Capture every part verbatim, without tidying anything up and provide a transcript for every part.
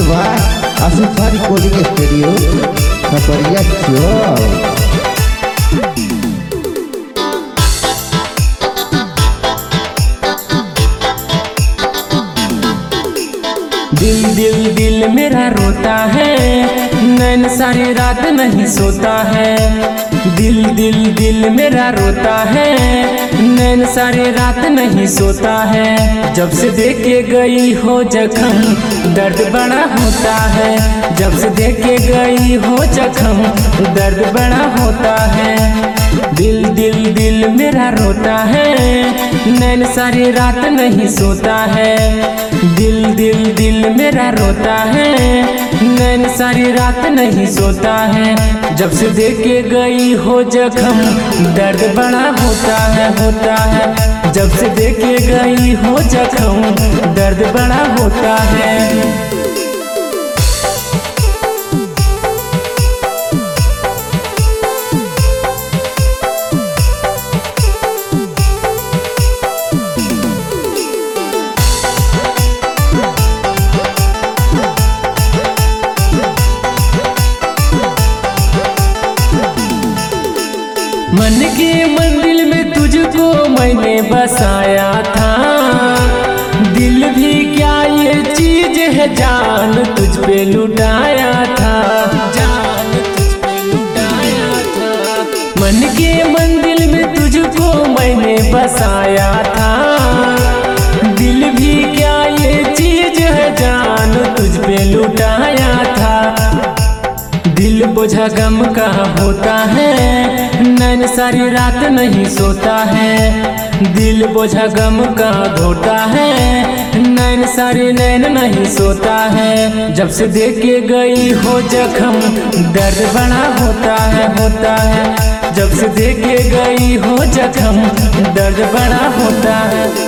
बा Asifa recording studio Khapariya Chowk. दिल दिल दिल मेरा रोता है, नैन सारी रात नहीं सोता है। दिल दिल दिल मेरा रोता है, नैन सारी रात नहीं सोता है। जब से देखे गई हो जख्म दर्द बड़ा होता है। जब से देखे गई हो जख्म दर्द बड़ा होता है। दिल दिल दिल मेरा रोता है, नैन सारी रात नहीं सोता है। दिल दिल दिल मेरा रोता है, नैन सारी रात नहीं सोता है। जब से देखे गई हो जख्म दर्द बड़ा होता है होता है। जब से देखे गई हो जख्म दर्द बड़ा होता है। मन के मंदिर में तुझको मैंने बसाया था। दिल भी क्या ये चीज है जान तुझ पे लुटाया था। जान तुझ पे लुटाया था। मन के मंदिर में तुझको मैंने बसाया था। दिल भी क्या ये चीज है जान तुझ पे लुटाया था। दिल बोझा गम का होता है, नैन सारी रात नहीं सोता है। दिल बोझा गम का होता है, नैन सारी नैन नहीं सोता है। जब से देखे गई हो जख्म दर्द बड़ा होता है होता है। जब से देखे गई हो जख्म दर्द बड़ा होता है।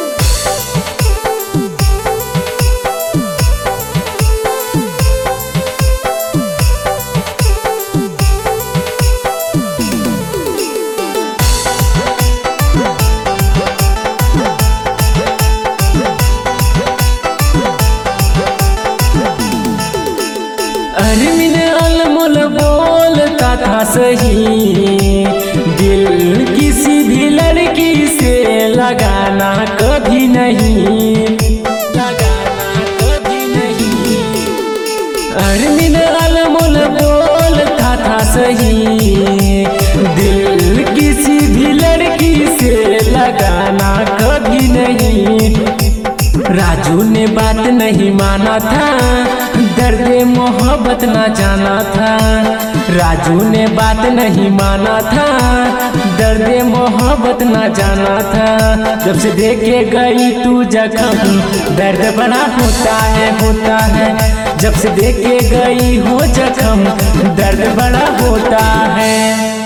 अरमिन अनमोल बोलता था सही, दिल किसी भी लड़की से लगाना कभी नहीं, लगाना कभी नहीं। अरमिन अनमोल बोलता था सही, दिल किसी भी लड़की से लगाना कभी नहीं। राजू ने बात नहीं माना था, दर्द मोहब्बत ना जाना था। राजू ने बात नहीं माना था, दर्द मोहब्बत ना जाना था। जब से देखे गई तू जख्म दर्द बड़ा होता है होता है। जब से देखे गई हो जख्म दर्द बड़ा होता है।